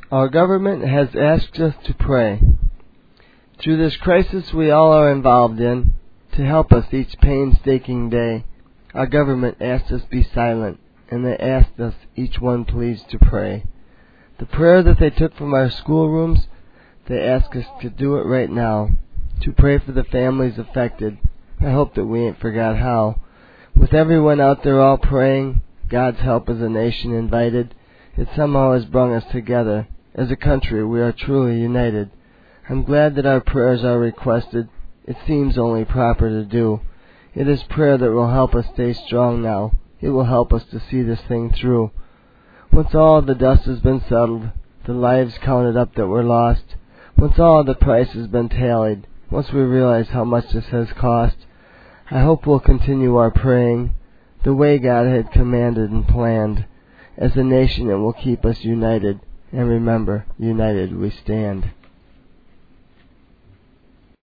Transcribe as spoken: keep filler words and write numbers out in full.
Our government has asked us to pray. Through this crisis we all are involved in, to help us each painstaking day, our government asked us be silent, and they asked us each one please to pray. The prayer that they took from our schoolrooms, they ask us to do it right now, to pray for the families affected. I hope that we ain't forgot how. With everyone out there all praying, God's help as a nation invited, it somehow has brung us together. As a country, we are truly united. I'm glad that our prayers are requested. It seems only proper to do. It is prayer that will help us stay strong now. It will help us to see this thing through. Once all the dust has been settled, the lives counted up that were lost, once all the price has been tallied, once we realize how much this has cost, I hope we'll continue our praying the way God had commanded and planned. As a nation, it will keep us united. And remember, united we stand.